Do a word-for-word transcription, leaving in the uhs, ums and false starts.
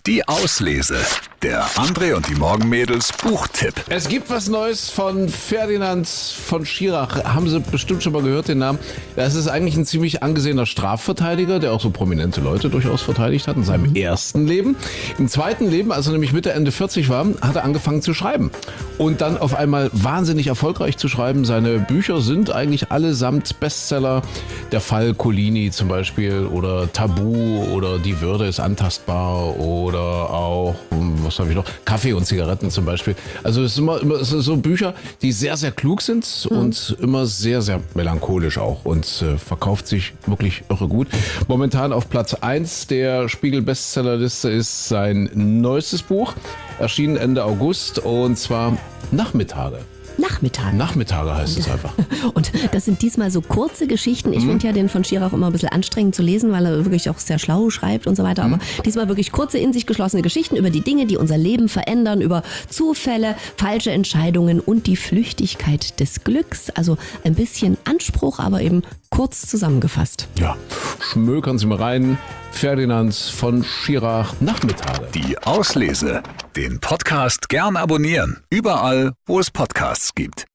Die Auslese. Der André und die Morgenmädels Buchtipp. Es gibt was Neues von Ferdinand von Schirach. Haben Sie bestimmt schon mal gehört, den Namen. Das ist eigentlich ein ziemlich angesehener Strafverteidiger, der auch so prominente Leute durchaus verteidigt hat in seinem ersten Leben. Im zweiten Leben, als er nämlich Mitte, Ende vierzig war, hat er angefangen zu schreiben. Und dann auf einmal wahnsinnig erfolgreich zu schreiben. Seine Bücher sind eigentlich allesamt Bestseller. Der Fall Collini zum Beispiel oder Tabu oder Die Würde ist antastbar oder auch, was habe ich noch, Kaffee und Zigaretten zum Beispiel. Also es ist immer, immer es ist so Bücher, die sehr, sehr klug sind mhm. und immer sehr, sehr melancholisch auch und äh, verkauft sich wirklich irre gut. Momentan auf Platz eins der Spiegel-Bestsellerliste ist sein neuestes Buch, erschienen Ende August und zwar Nachmittage. Nachmittage. Nachmittage heißt es einfach. Und das sind diesmal so kurze Geschichten. Ich mhm. finde ja den von Schirach immer ein bisschen anstrengend zu lesen, weil er wirklich auch sehr schlau schreibt und so weiter. Mhm. Aber diesmal wirklich kurze, in sich geschlossene Geschichten über die Dinge, die unser Leben verändern, über Zufälle, falsche Entscheidungen und die Flüchtigkeit des Glücks. Also ein bisschen Anspruch, aber eben kurz zusammengefasst. Ja, schmökern Sie mal rein. Ferdinand von Schirach, Nachmittage. Die Auslese. Den Podcast gern abonnieren. Überall, wo es Podcasts gibt.